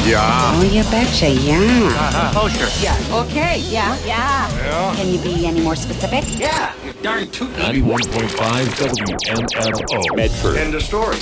Yeah. Oh, you betcha, yeah. Kosher. Yeah. Okay. Yeah. Yeah. Can you be any more specific? Yeah. You darn tootin'. 91.5 WMFO. Medford. End of story.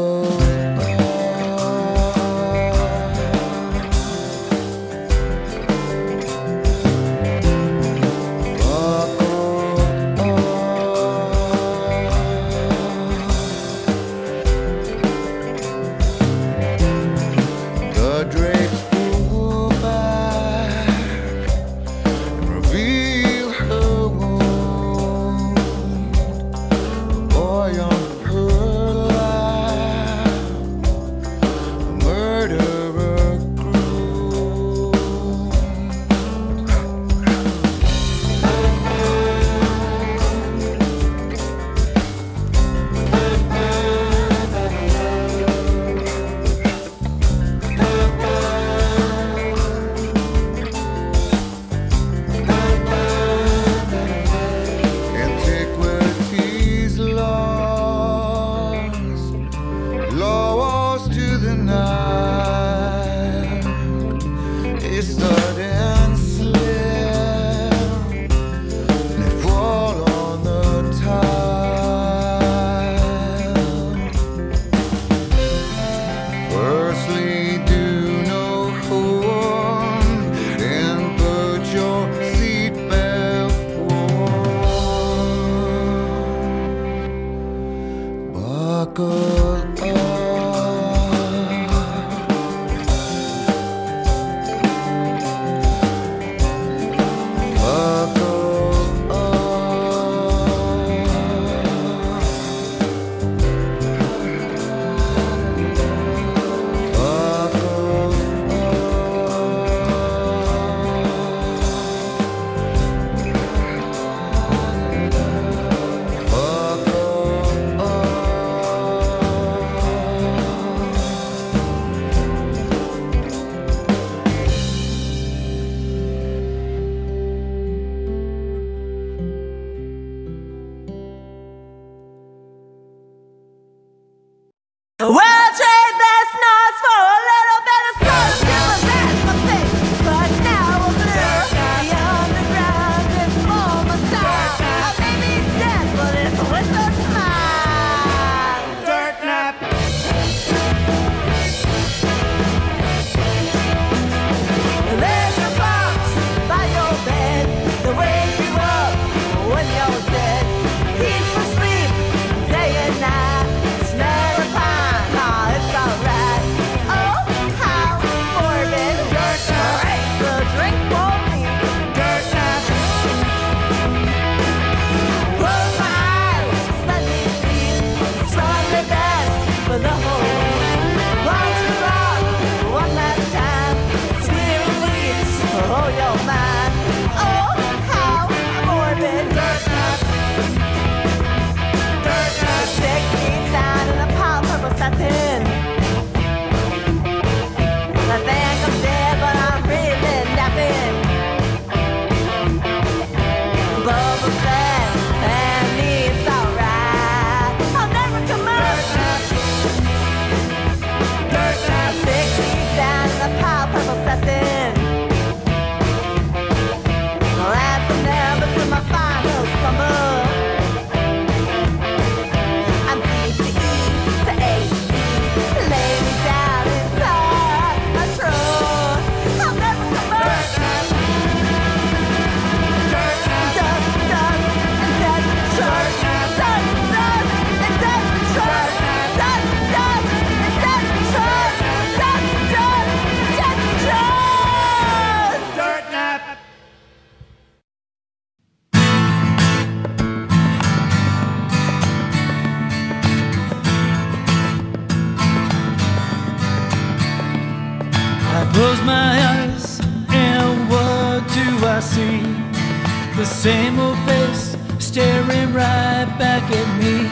Close my eyes and what do I see? The same old face staring right back at me.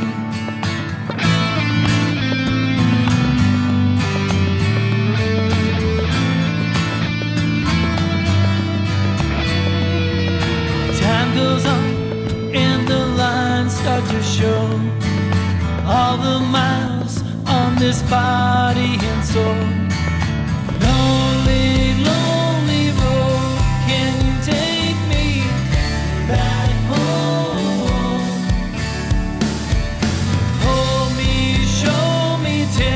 Time goes on and the lines start to show all the miles on this body and soul. Lonely, lonely road, can you take me back home? Hold me, show me,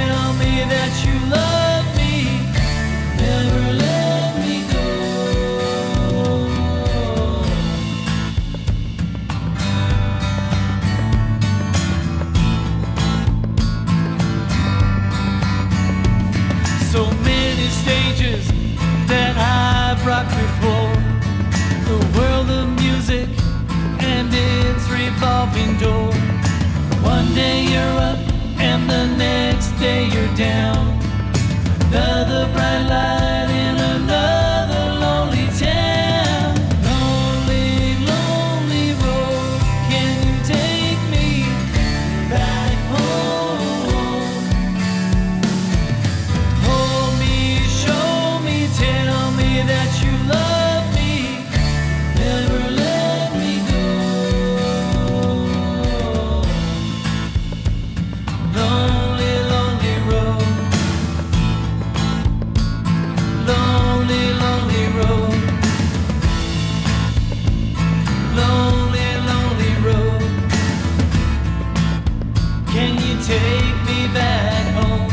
So many stages that I've rocked before. The world of music and its revolving door. One day you're up and the next day you're down. Another bright light in another lonely town. Lonely, lonely road, can you take me back home? Hold me, show me, tell me that you love me. Never let me go. Lonely, lonely road. Lonely, lonely road. Lonely, lonely road. Can you take me back home?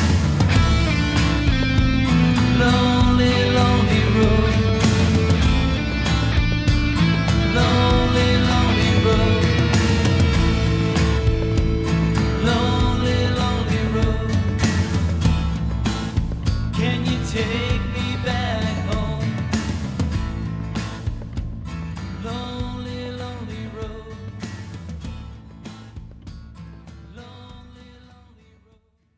Lonely, lonely road. Lonely, lonely road. Lonely, lonely road. Can you take me back home? Lonely, lonely road. Lonely, lonely road.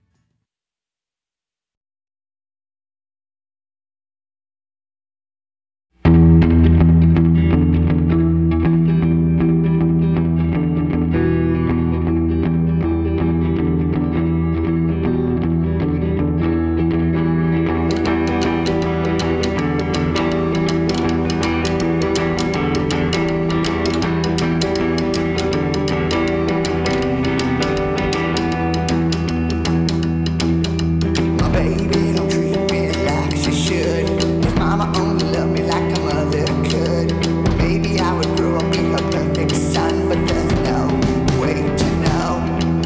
My baby don't treat me like she should. If mama only loved me like a mother could, maybe I would grow up, be her perfect son. But there's no way to know.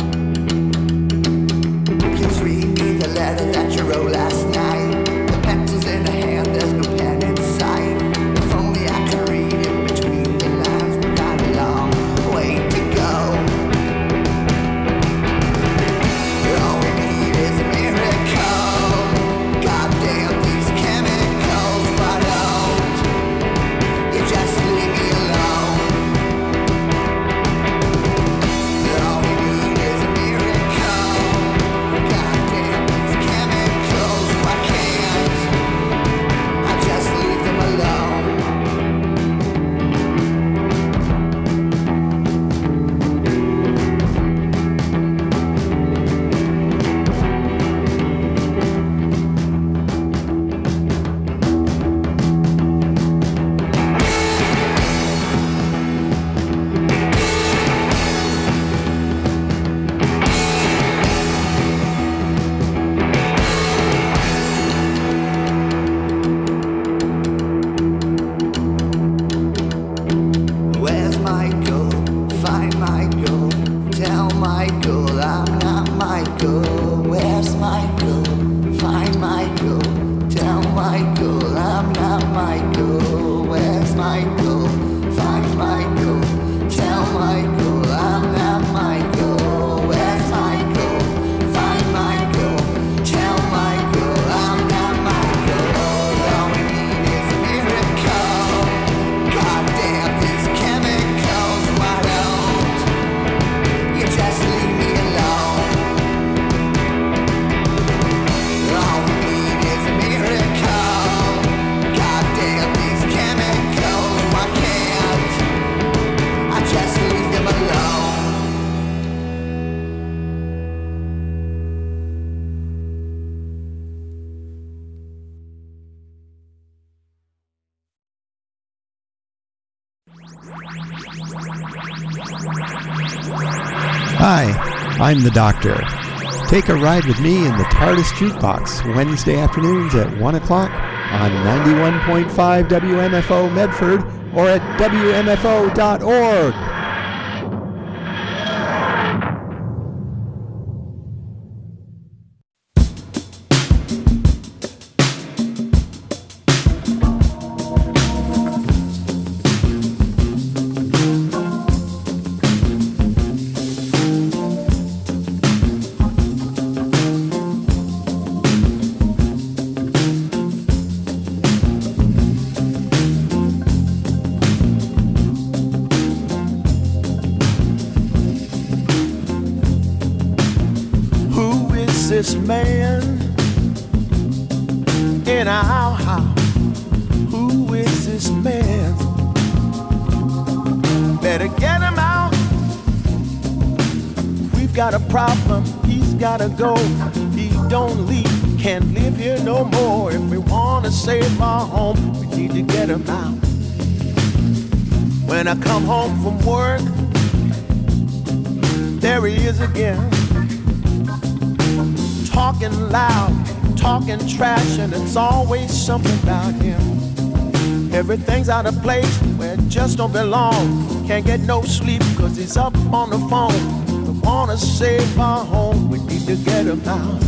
Please read me the letter that you wrote last night. The pencil's in her hand, there's no pen in sight. If only I could read in between the lines. We got a long way to go. All we need is a miracle. Goddamn these chemicals, why don't you just leave me alone? All we need is a miracle. Goddamn these chemicals, why can't I just leave them alone? Where's Michael? Find Michael. Tell Michael I'm not Michael. Where's Michael? Find Michael. Tell Michael I'm not Michael. Where's Michael? Find Michael. Tell Michael I'm not Michael. Where's Michael? Find Michael. Tell Michael I'm not Michael. All we need is a miracle. Goddamn these chemicals, why don't you just leave me alone? All we need is a miracle. Goddamn these chemicals, why can't I just leave them alone? Hi, I'm the Doctor. Take a ride with me in the TARDIS Jukebox Wednesday afternoons at 1 o'clock on 91.5 WMFO Medford or at WMFO.org. this man in our house? Who is this man? Better get him out. We've got a problem, he's gotta go. He don't leave, can't live here no more. If we wanna save our home, we need to get him out. When I come home from work, there he is again, talking loud, talking trash, and it's always something about him. Everything's out of place where it just don't belong. Can't get no sleep cause he's up on the phone. We wanna save our home, we need to get him out.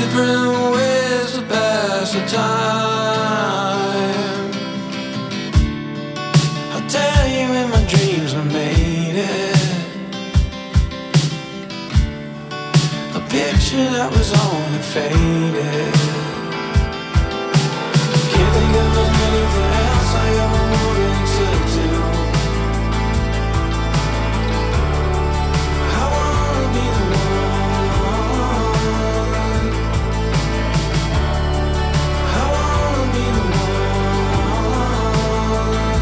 different ways to pass the time. I'll tell you in my dreams I made it. A picture that was only faded. Can't think of anything else I ever wanted to do. I wanna be the one. I wanna be the one.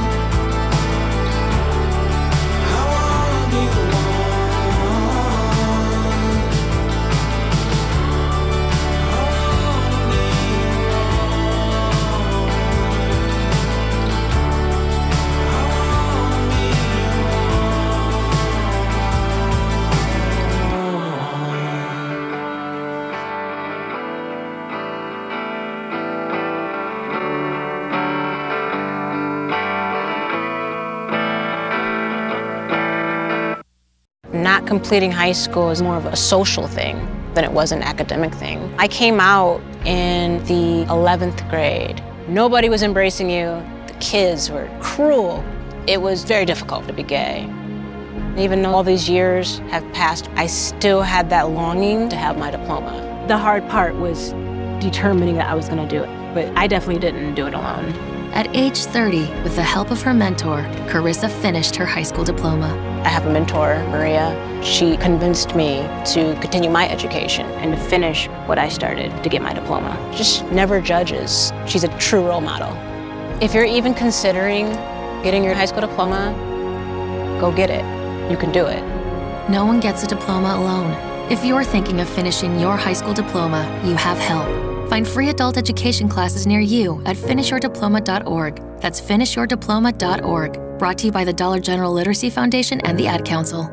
I wanna be the Not completing high school is more of a social thing than it was an academic thing. I came out in the 11th grade. Nobody was embracing you. The kids were cruel. It was very difficult to be gay. Even though all these years have passed, I still had that longing to have my diploma. The hard part was determining that I was going to do it, but I definitely didn't do it alone. At age 30, with the help of her mentor, Carissa finished her high school diploma. I have a mentor, Maria. She convinced me to continue my education and to finish what I started to get my diploma. Just never judges. She's a true role model. If you're even considering getting your high school diploma, go get it. You can do it. No one gets a diploma alone. If you're thinking of finishing your high school diploma, you have help. Find free adult education classes near you at finishyourdiploma.org. That's finishyourdiploma.org. Brought to you by the Dollar General Literacy Foundation and the Ad Council.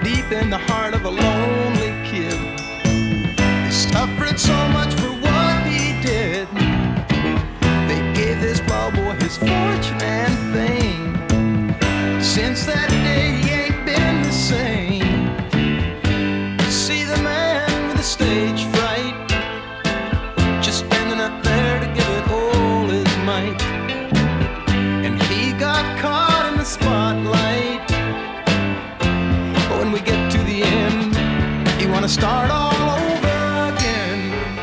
deep in the heart of a lonely kid. He suffered so much for what he did. They gave this plowboy his fortune and fame. Since that day he ain't been the same. See the man with the stage fright, just standing up there to give it all his might. And he got caught in the spotlight. But when we get to the end, you wanna start all over again.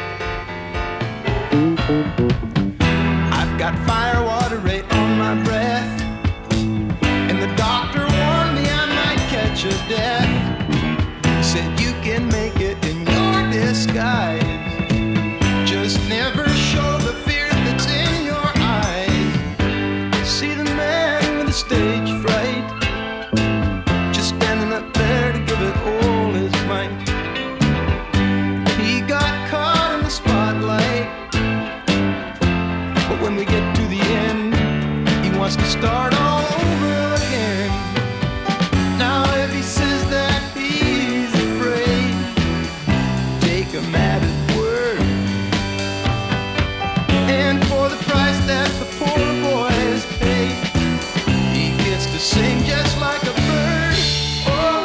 I've got fire water right on my breath, and the doctor warned me I might catch a death. Said you can make it in your disguise, just never show the fear that's in your eyes. See the man with the stage fright, just standing up there to give it all his might. He got caught in the spotlight, but when we get to the end, he wants to start all over again. Now if he says that he's afraid, take him at his word. And for the price that the poor boy has paid, he gets to sing just like a bird. Oh.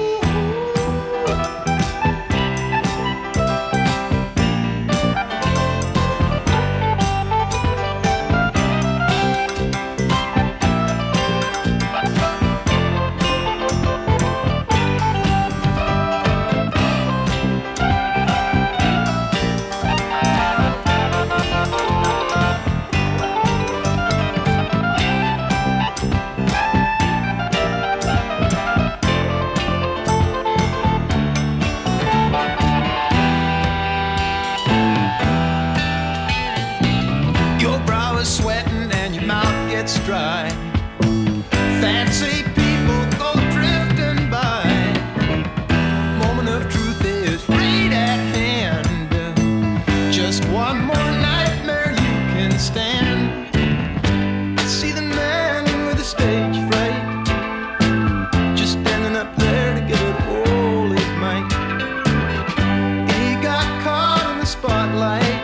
Your brow is sweating and your mouth gets dry. Fancy people go drifting by. Moment of truth is right at hand. Just one more nightmare you can stand. See the man with the stage fright, just standing up there to give it all his might. He got caught in the spotlight,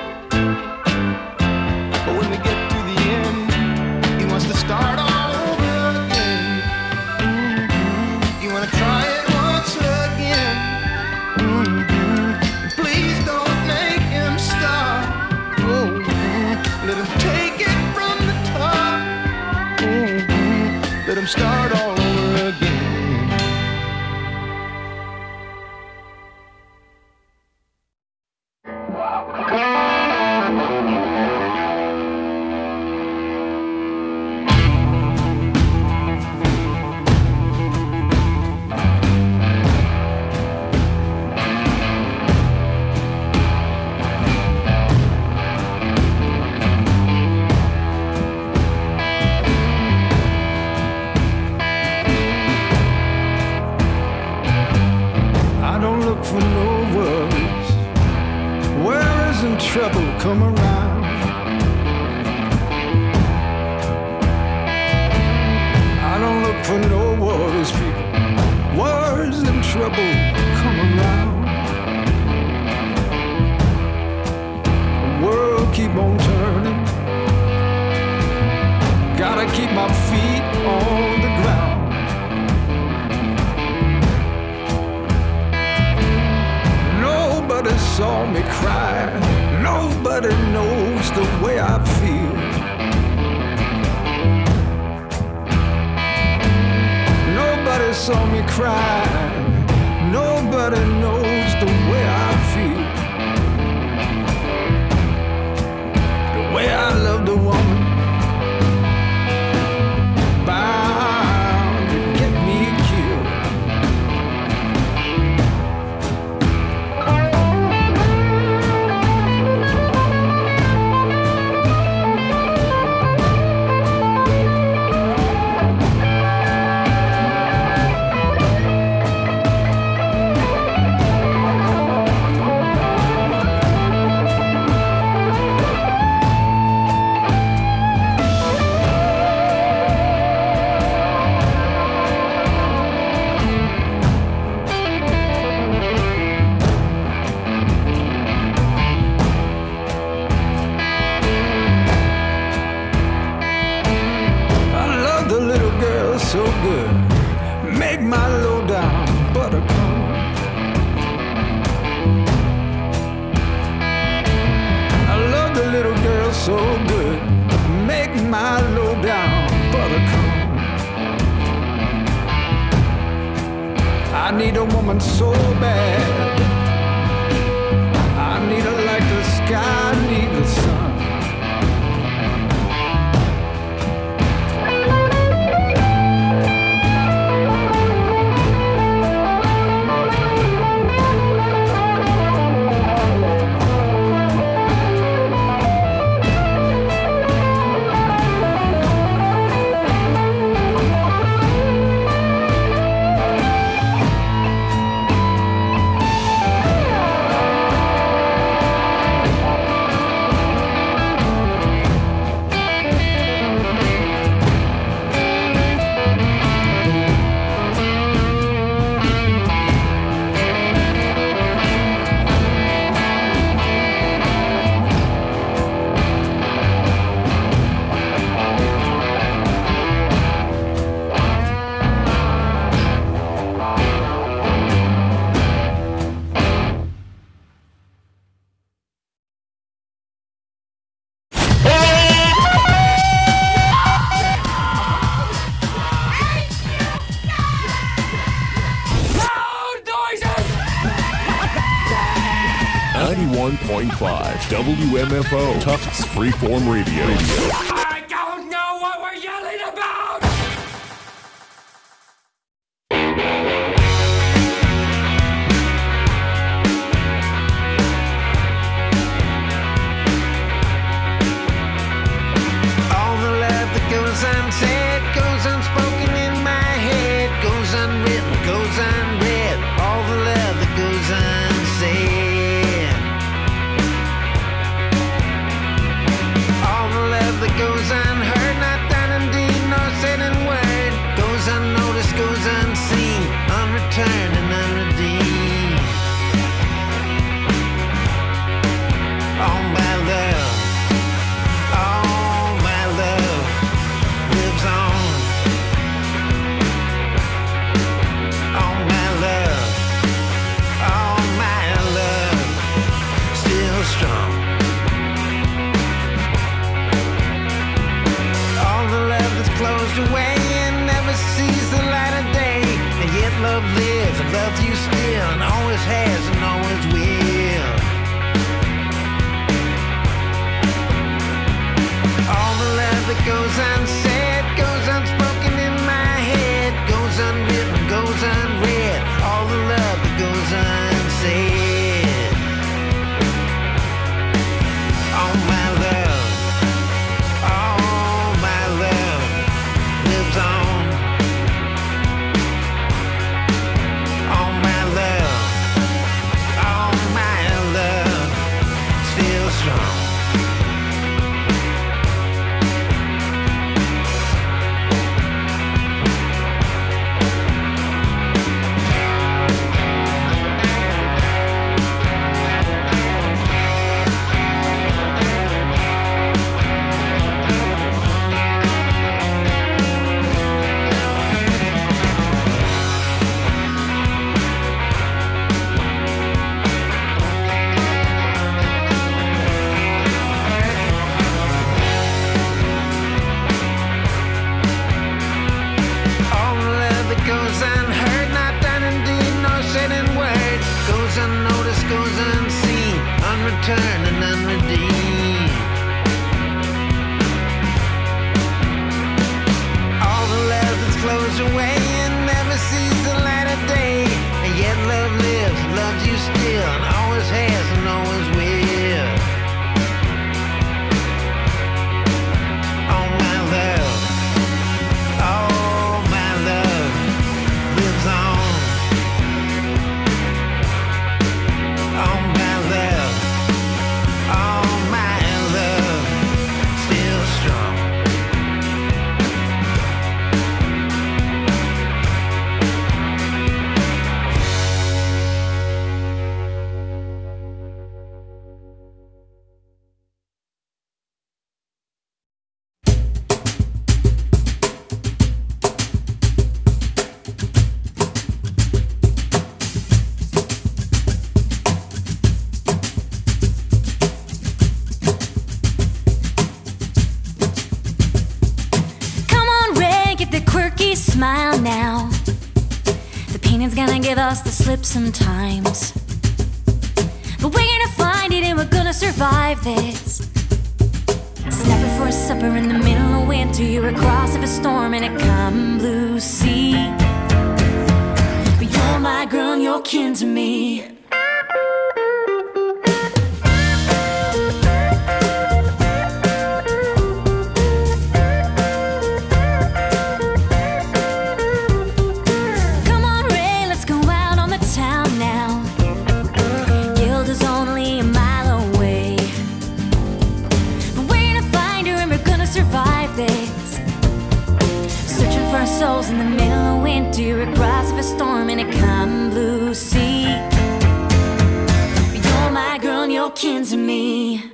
but when we get to the end, he wants to start all over again. You wanna try it once again. Please don't make him stop. Let him take it from the top. Let him start all over again. I don't look for no worries. Where isn't trouble come around? I don't look for no worries, people. Worries and trouble come around. The world keep on turning. Gotta keep my feet on the ground. Nobody saw me cry. Nobody knows the way I feel. Nobody saw me cry. Nobody knows the way I feel. The way I loved a woman, bound to get me killed. I need a woman so bad. I need her like the sky, I need the sun. WMFO, Tufts Freeform Radio. I don't know what we're yelling about! All the love that goes unsaid, goes unspoken in my head, goes unwritten, goes unread. All the love that goes unsaid. That goes us the slip sometimes. But we're gonna find it and we're gonna survive this. Snapping for a supper in the middle of winter, you're across of a storm in a calm blue sea. But you're my girl and you're kin to me. Souls in the middle of winter, across of a storm in a calm blue sea. You're my girl and you're kin to me.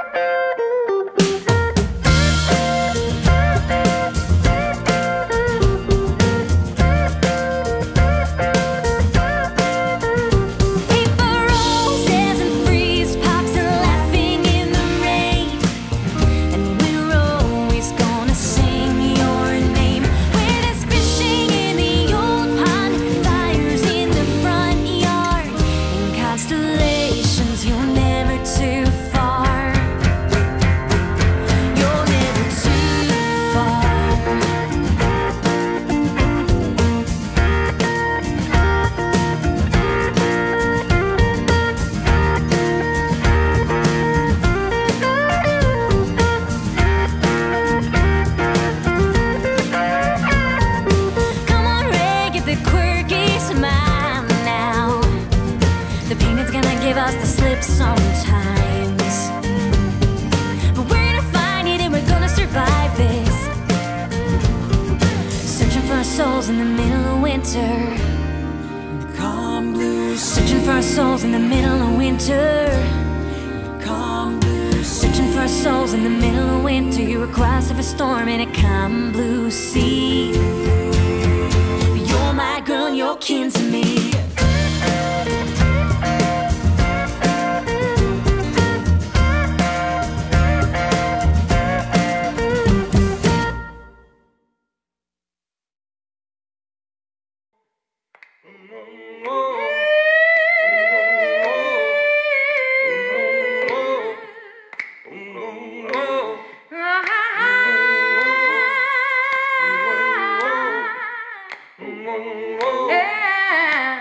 Sometimes, but we're gonna find it and we're gonna survive this. Searching for our souls in the middle of winter, calm blue. Searching for our souls in the middle of winter, calm blue. Searching for our souls in the middle of winter, you're across of a storm in a calm blue sea. You're my girl and you're kin to me. Yeah.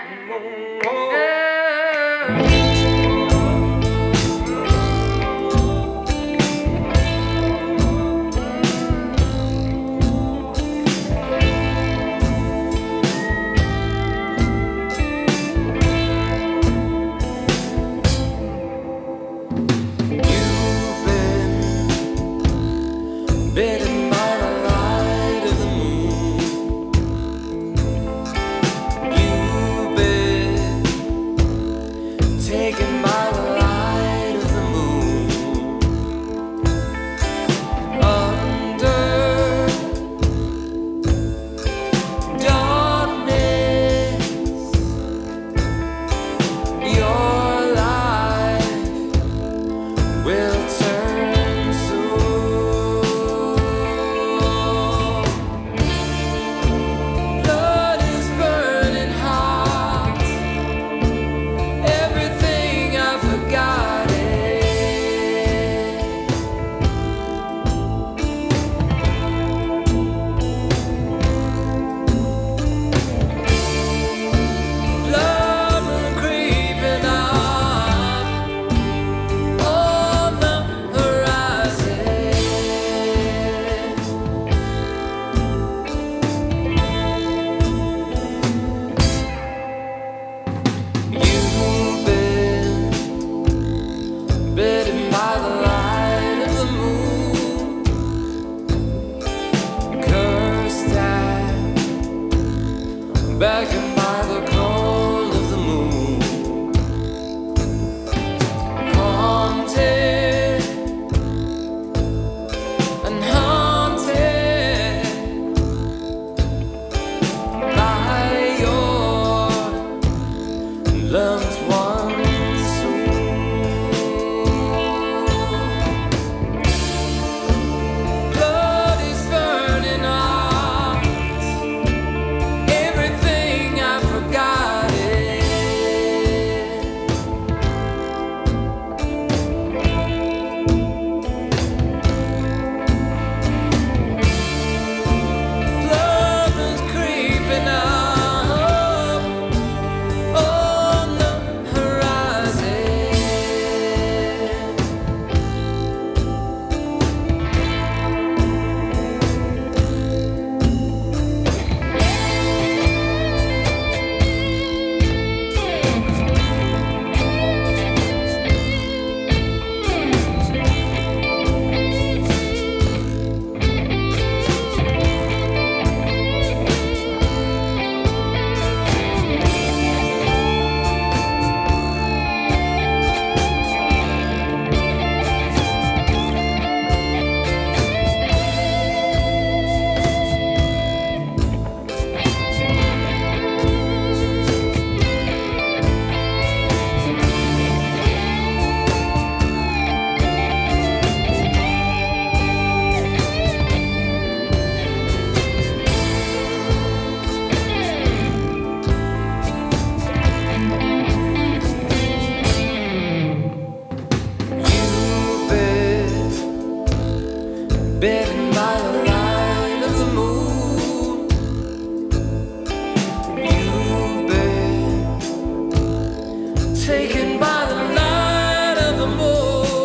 taken by the light of the moon.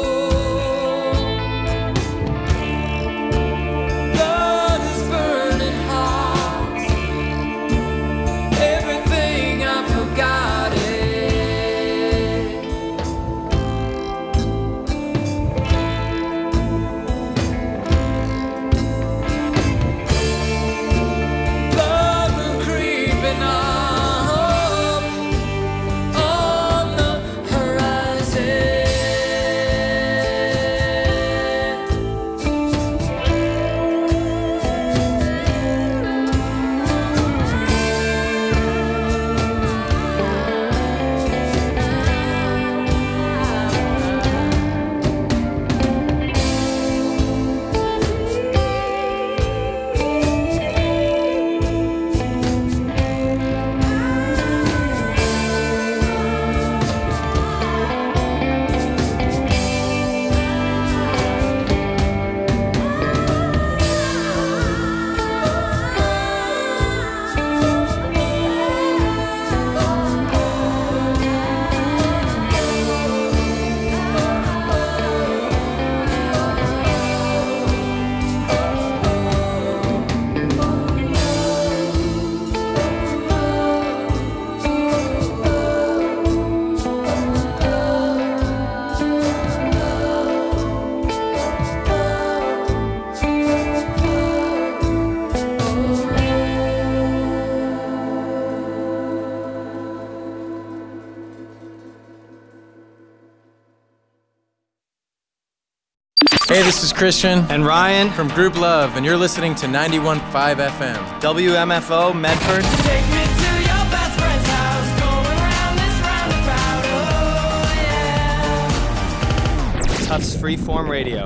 Blood is burning hot. Everything I forgot it. Blood will creeping up on the horizon. Hey, this is Christian and Ryan from Group Love, and you're listening to 91.5 FM. WMFO, Medford. Take me to your best friend's house, going around this roundabout, oh yeah. Tufts Freeform Radio.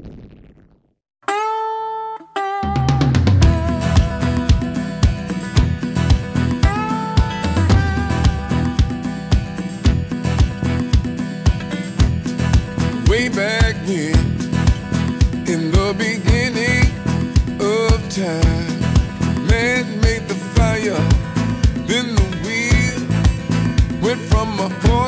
Way back when, in the beginning of time, man made the fire, then the wheel went from a boy